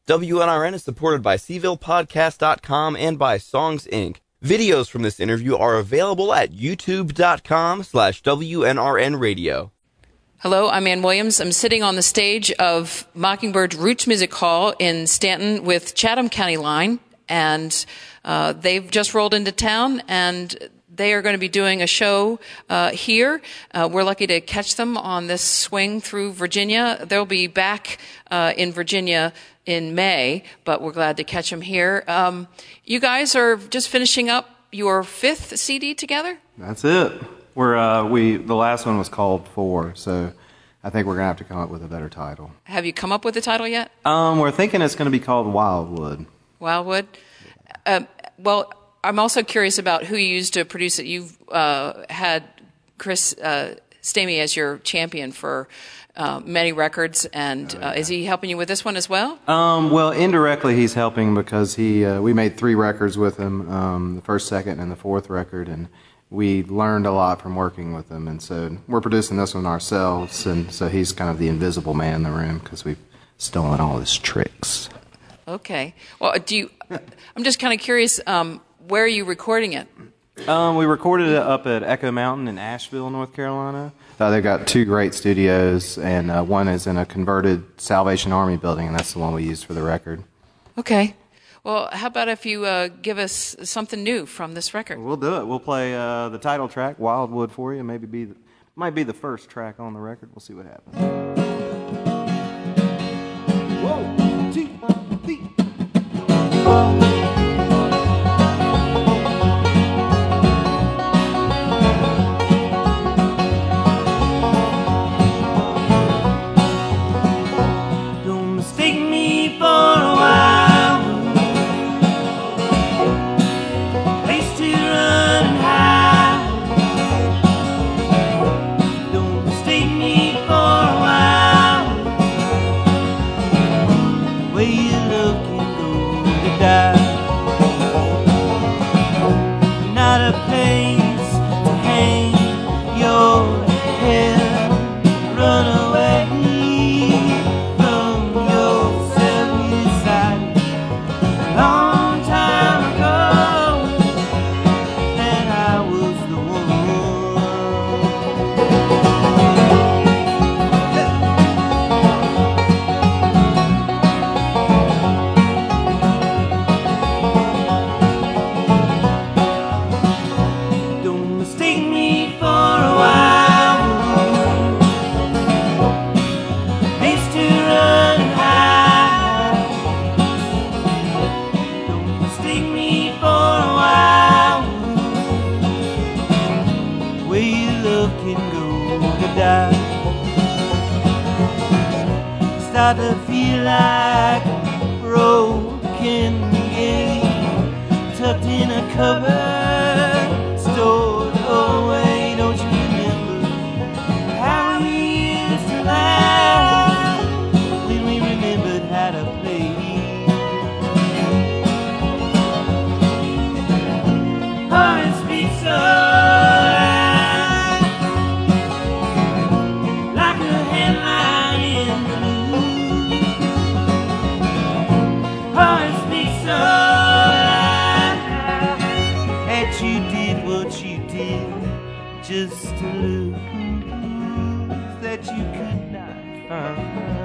WNRN is supported by SeavillePodcast.com and by Songs Inc. Videos from this interview are available at youtube.com/WNRN Radio. Hello, I'm Ann Williams. I'm sitting on the stage of Mockingbird Roots Music Hall in Stanton with Chatham County Line, and they've just rolled into town, and they are going to be doing a show here. We're lucky to catch them on this swing through Virginia. They'll be back in Virginia in May, but we're glad to catch them here. You guys are just finishing up your 5th CD together? That's it. The last one was called 4, so I think we're going to have to come up with a better title. Have you come up with a title yet? We're thinking it's going to be called Wildwood. Wildwood? Well, I'm also curious about who you used to produce it. You've had Chris Stamey as your champion for many records, and is he helping you with this one as well? Well, indirectly he's helping because we made 3 records with him, the first, second, and the 4th record, and we learned a lot from working with him, and so we're producing this one ourselves, and so he's kind of the invisible man in the room because we've stolen all his tricks. Okay. Well, I'm just kind of curious, where are you recording it? We recorded it up at Echo Mountain in Asheville, North Carolina. They've got 2 great studios, and one is in a converted Salvation Army building, and that's the one we used for the record. Okay. Well, how about if you give us something new from this record? We'll do it. We'll play the title track, Wildwood, for you. Might be the first track on the record. We'll see what happens. Whoa, 2, 3. Don't mistake me for a while. Not a place to hang your head. Run away from yourself. You decided a long time ago that I was the start to feel like a broken game, tucked in a cupboard, stored away. Don't you remember how we used to laugh when we remembered how to play? Heart speaks so like a headline in the heart speaks so that you did what you did just to lose, that you could not find.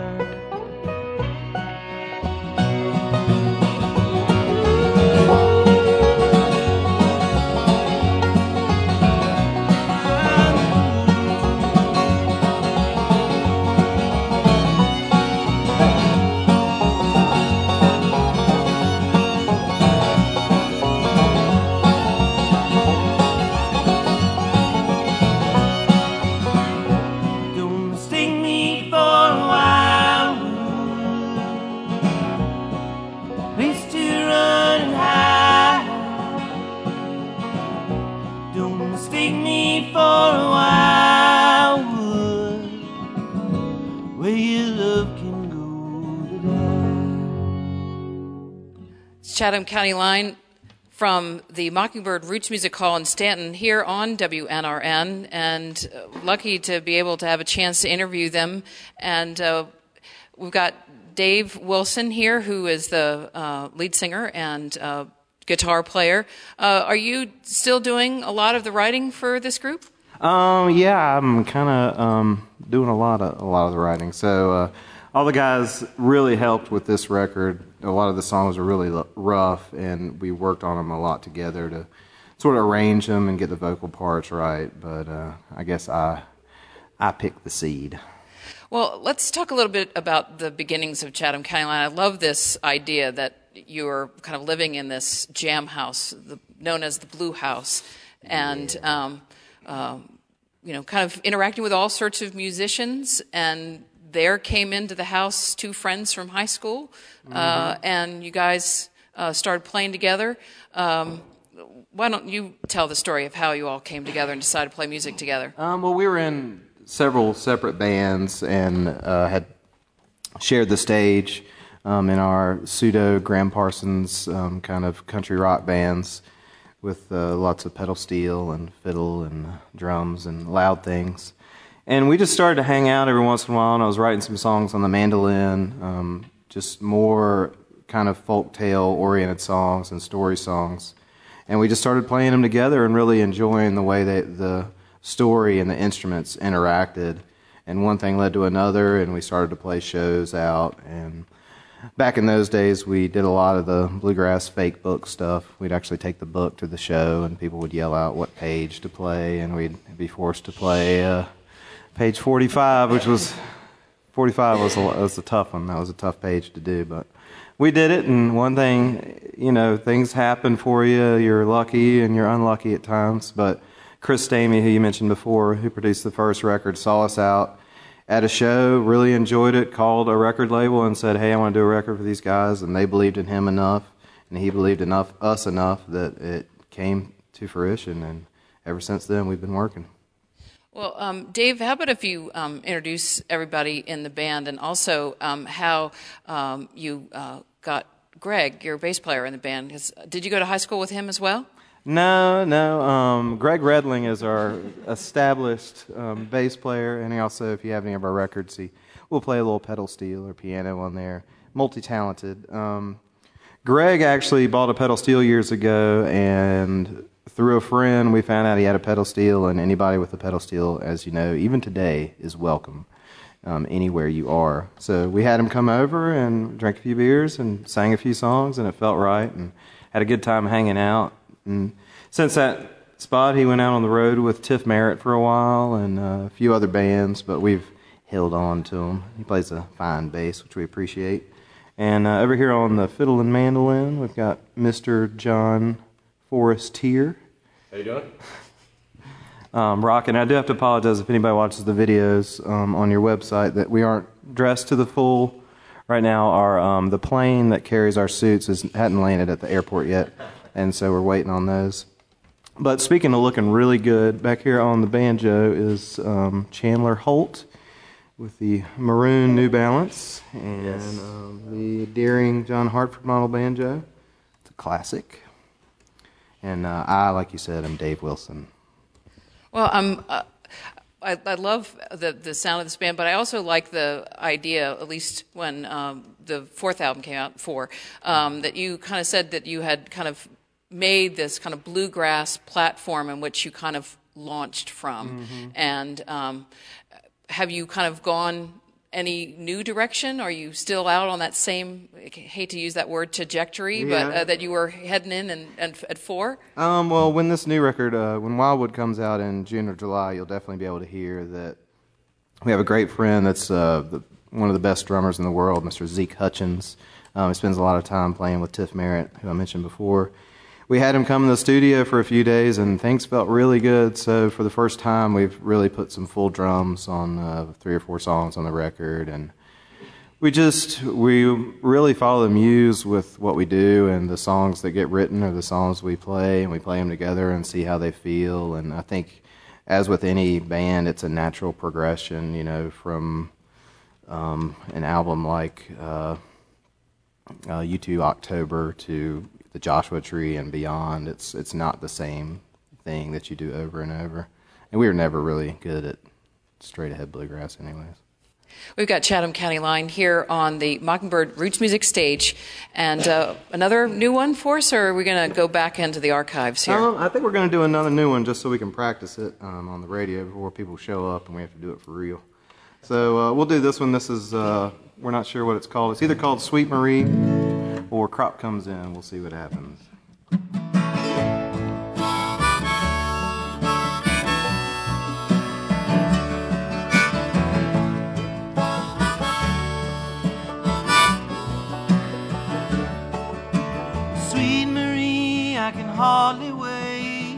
Chatham County Line from the Mockingbird Roots Music Hall in Stanton here on WNRN, and lucky to be able to have a chance to interview them. And we've got Dave Wilson here, who is the lead singer and guitar player. Are you still doing a lot of the writing for this group? Yeah, I'm kind of doing a lot of the writing. So all the guys really helped with this record. A lot of the songs are really rough, and we worked on them a lot together to sort of arrange them and get the vocal parts right. But I guess I picked the seed. Well, let's talk a little bit about the beginnings of Chatham County Line. I love this idea that you were kind of living in this jam house, known as the Blue House, and kind of interacting with all sorts of musicians. And there came into the house two friends from high school, and you guys started playing together. Why don't you tell the story of how you all came together and decided to play music together? Well, we were in several separate bands and had shared the stage in our pseudo Graham Parsons kind of country rock bands with lots of pedal steel and fiddle and drums and loud things. And we just started to hang out every once in a while, and I was writing some songs on the mandolin, just more kind of folk-tale-oriented songs and story songs. And we just started playing them together and really enjoying the way that the story and the instruments interacted. And one thing led to another, and we started to play shows out. And back in those days, we did a lot of the bluegrass fake book stuff. We'd actually take the book to the show, and people would yell out what page to play, and we'd be forced to play page 45, which was 45 was a tough one. That was a tough page to do, but we did it. And one thing, things happen for you. You're lucky and you're unlucky at times. But Chris Stamey, who you mentioned before, who produced the first record, saw us out at a show, really enjoyed it, called a record label and said, "Hey, I want to do a record for these guys." And they believed in him enough, and he believed in us enough that it came to fruition. And ever since then, we've been working. Well, Dave, how about if you introduce everybody in the band, and also how you got Greg, your bass player, in the band? Did you go to high school with him as well? No. Greg Redling is our established bass player, and he also, if you have any of our records, he will play a little pedal steel or piano on there. Multi-talented. Greg actually bought a pedal steel years ago, and through a friend, we found out he had a pedal steel, and anybody with a pedal steel, as you know, even today, is welcome anywhere you are. So we had him come over and drank a few beers and sang a few songs, and it felt right, and had a good time hanging out. And since that spot, he went out on the road with Tiff Merritt for a while and a few other bands, but we've held on to him. He plays a fine bass, which we appreciate. And over here on the fiddle and mandolin, we've got Mr. John Forestier. How you doing? Rockin'. I do have to apologize if anybody watches the videos on your website that we aren't dressed to the full right now. Our the plane that carries our suits hadn't landed at the airport yet, and so we're waiting on those. But speaking of looking really good, back here on the banjo is Chandler Holt with the maroon New Balance and the Deering John Hartford model banjo. It's a classic. And I, like you said, am Dave Wilson. Well, I love the sound of this band, but I also like the idea, at least when the fourth album came out, that you kind of said that you had kind of made this kind of bluegrass platform in which you kind of launched from. Mm-hmm. And have you kind of gone any new direction? Are you still out on that same, I hate to use that word, trajectory, but that you were heading in and at 4? Well, when this new record, when Wildwood comes out in June or July, you'll definitely be able to hear that we have a great friend that's one of the best drummers in the world, Mr. Zeke Hutchins. He spends a lot of time playing with Tiff Merritt, who I mentioned before. We had him come in the studio for a few days, and things felt really good. So for the first time, we've really put some full drums on 3 or 4 songs on the record, and we really follow the muse with what we do, and the songs that get written are the songs we play, and we play them together and see how they feel. And I think, as with any band, it's a natural progression, from an album like U2 October to the Joshua Tree and beyond. It's not the same thing that you do over and over. And we were never really good at straight ahead bluegrass anyways. We've got Chatham County Line here on the Mockingbird Roots Music stage. And another new one for us, or are we going to go back into the archives here? I think we're going to do another new one just so we can practice it on the radio before people show up and we have to do it for real. So we'll do this one. This is, we're not sure what it's called. It's either called Sweet Marie or Crop Comes In. We'll see what happens. Sweet Marie, I can hardly wait.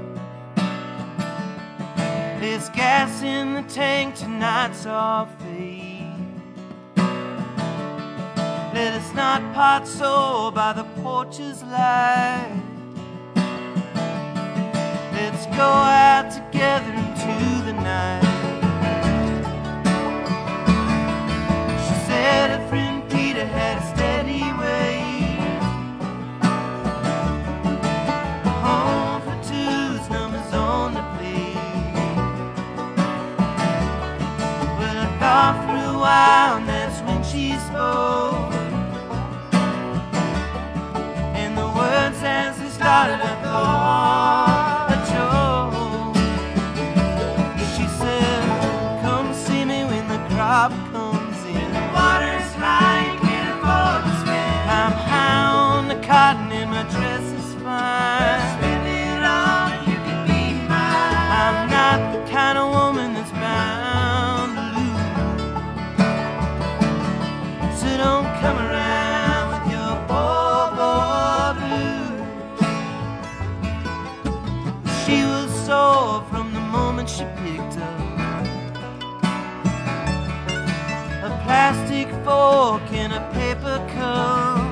There's gas in the tank, tonight's our fate. Let us not part so by the porch's light. Let's go out together into the night. She said her friend Peter had a steady way. Home for two's numbers on the plate. Well, I thought for a while, and that's when she spoke. And the words as they started, I thought a joke. She said, come see me when the crop comes in. The water's high, you can't afford to spend. I'm high on the cotton and my dress is fine. Spend it all and you can be mine. I'm not the kind of woman that's bound to lose. So don't come around with your boy blues. She was sore from the moment she picked up a plastic fork and a paper cup.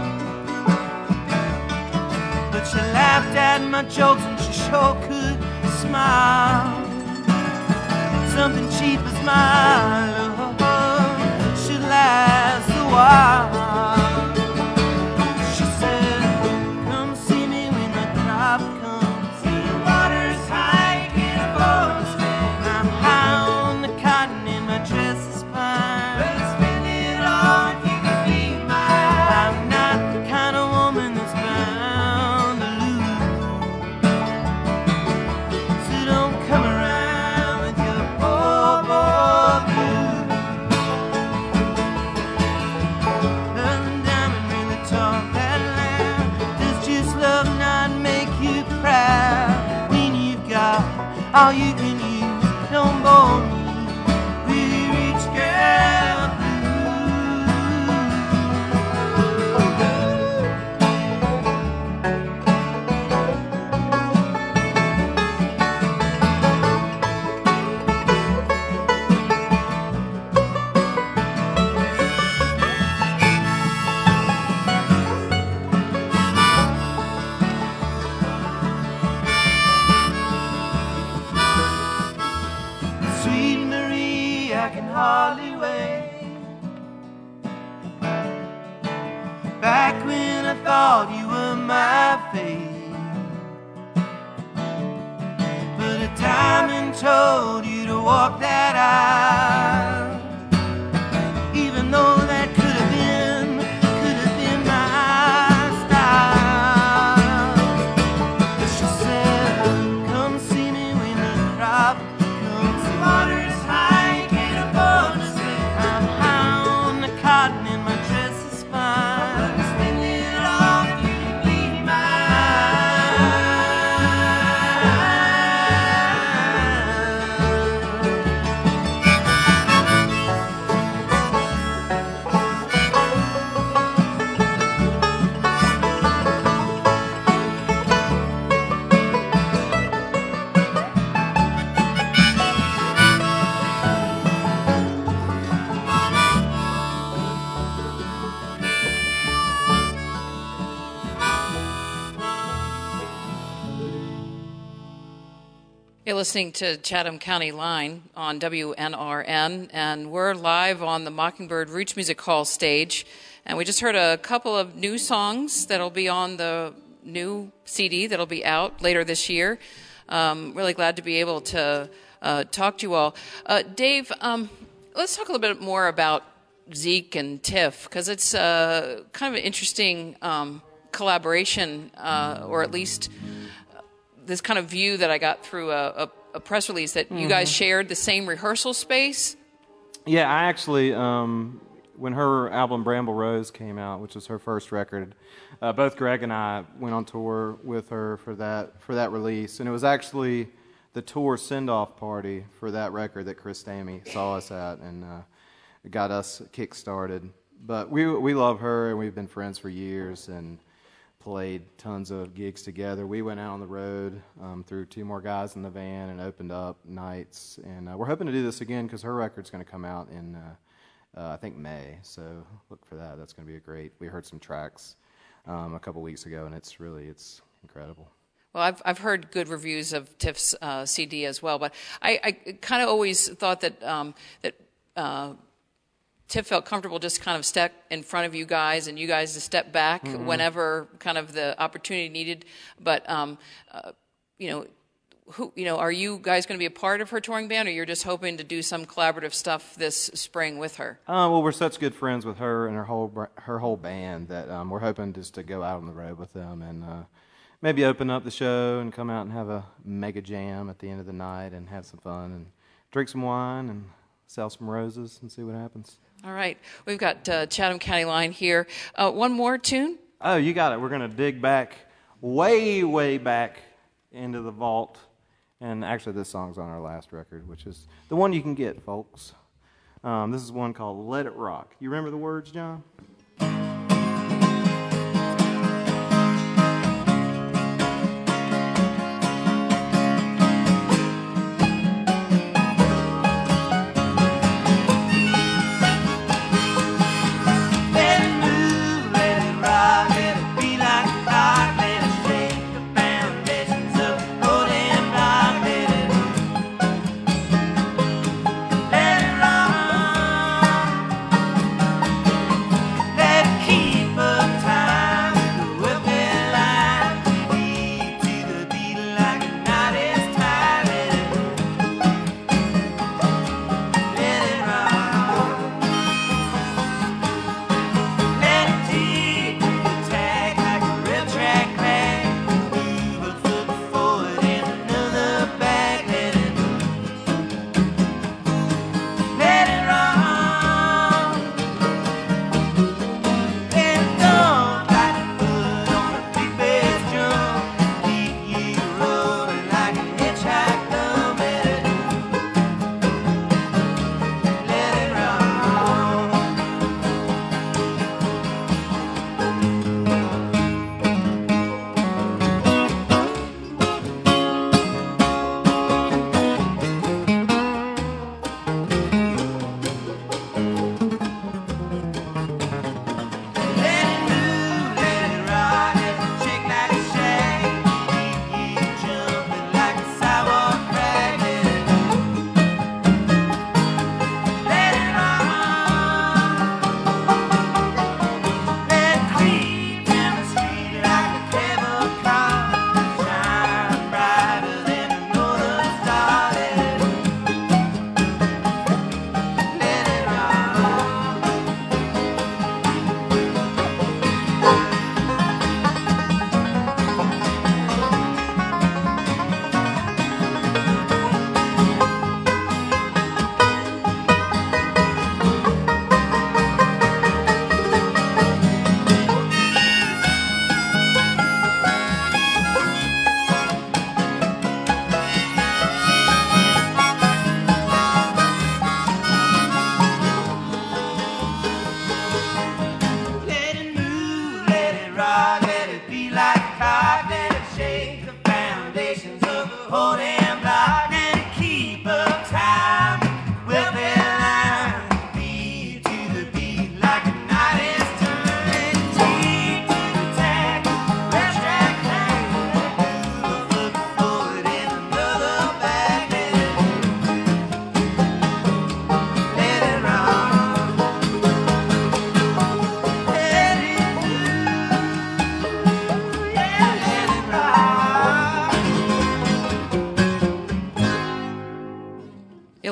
But she laughed at my jokes and she sure could smile. Something cheap as my love should last a while. She said, come see me when the crop comes in. The water's high, you can't afford to spend. I'm high on the cotton and my dress is fine. Better spend it all if you can be mine. I'm not the kind of woman that's bound to lose. So don't come around with your boy blues. Nothing diamond really talk that loud. Does just love not make you proud? When you've got all you can use, don't bore me with your rich girl Sweet Marie, I can hardly wait. Back when I thought you were my fate, but a diamond told you to walk that aisle. Even though that could have been my style. But she said, come see me when the crop comes. The water's high, you can't afford to spend. I'm high on the cotton and my dress is fine. Spend it all if you can be You're listening to Chatham County Line on WNRN, and we're live on the Mockingbird Roots Music Hall stage. And we just heard a couple of new songs that'll be on the new CD that'll be out later this year. Really glad to be able to talk to you all. Dave, let's talk a little bit more about Zeke and Tiff, because it's kind of an interesting collaboration, or at least this kind of view that I got through a press release that you guys shared the same rehearsal space. Yeah, I actually, when her album Bramble Rose came out, which was her first record, both Greg and I went on tour with her for that release, and it was actually the tour send-off party for that record that Chris Stamey saw us at, and it got us kick-started. But we love her, and we've been friends for years, and played tons of gigs together. We went out on the road, threw 2 more guys in the van, and opened up nights. And we're hoping to do this again because her record's going to come out in, I think, May. So look for that. That's going to be great. We heard some tracks a couple weeks ago, and it's incredible. Well, I've heard good reviews of Tiff's CD as well, but I kind of always thought that Tiff felt comfortable just kind of step in front of you guys, and you guys to step back whenever kind of the opportunity needed. But are you guys going to be a part of her touring band, or you're just hoping to do some collaborative stuff this spring with her? Well, we're such good friends with her and her whole band that we're hoping just to go out on the road with them and maybe open up the show and come out and have a mega jam at the end of the night and have some fun and drink some wine and sell some roses and see what happens. All right. We've got Chatham County Line here. One more tune? Oh, you got it. We're going to dig back, way, way back into the vault. And actually, this song's on our last record, which is the one you can get, folks. This is one called Let It Rock. You remember the words, John?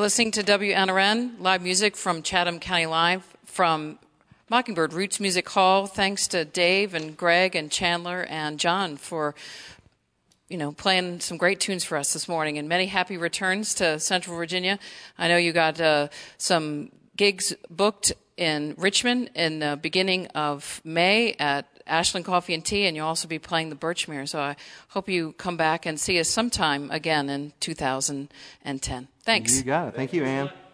listening to WNRN, live music from Chatham County Live from Mockingbird Roots Music Hall. Thanks to Dave and Greg and Chandler and John for playing some great tunes for us this morning, and many happy returns to Central Virginia. I know you got some gigs booked in Richmond in the beginning of May at Ashland Coffee and Tea, and you'll also be playing the Birchmere. So I hope you come back and see us sometime again in 2010. Thanks. You got it. Thank you, Ann.